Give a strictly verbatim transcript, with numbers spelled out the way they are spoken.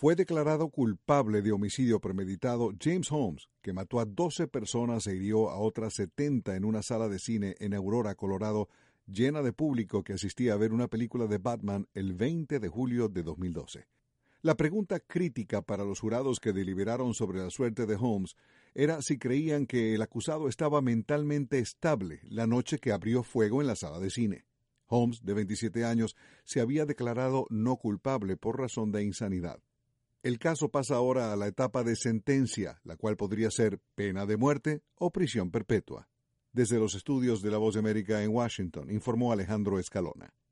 Fue declarado culpable de homicidio premeditado James Holmes, que mató a doce personas e hirió a otras setenta en una sala de cine en Aurora, Colorado, llena de público que asistía a ver una película de Batman el veinte de julio de dos mil doce. La pregunta crítica para los jurados que deliberaron sobre la suerte de Holmes era si creían que el acusado estaba mentalmente estable la noche que abrió fuego en la sala de cine. Holmes, de veintisiete años, se había declarado no culpable por razón de insanidad. El caso pasa ahora a la etapa de sentencia, la cual podría ser pena de muerte o prisión perpetua. Desde los estudios de La Voz de América en Washington, informó Alejandro Escalona.